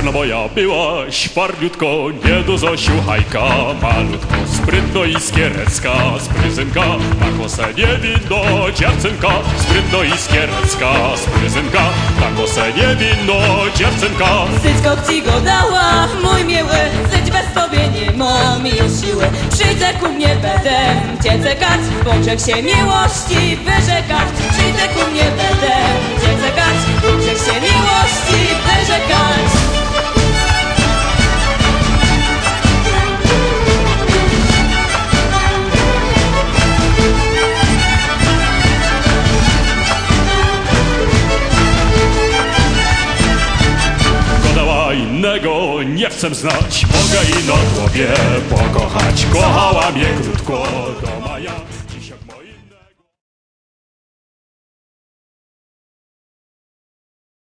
Czarnowoja byłaś farniutko, nie do Zosiu hajka malutko. Sprytno i skierecka, spryzynka, na kosę niewinno dziewczynka. Sprytno i skierecka, spryzynka, na kosę niewinno dziewczynka. Syćko ci go dała, mój miły, żyć bez tobie nie mam już siły. Przyjdę ku mnie, będę cię czekać, pogrzech się miłości wyrzekać. Przyjdę ku mnie, będę cię czekać, pogrzech się miłości wyrzekać. Innego nie chcę znać, mogę ino tobie pokochać. Kochała mnie krótko do maja.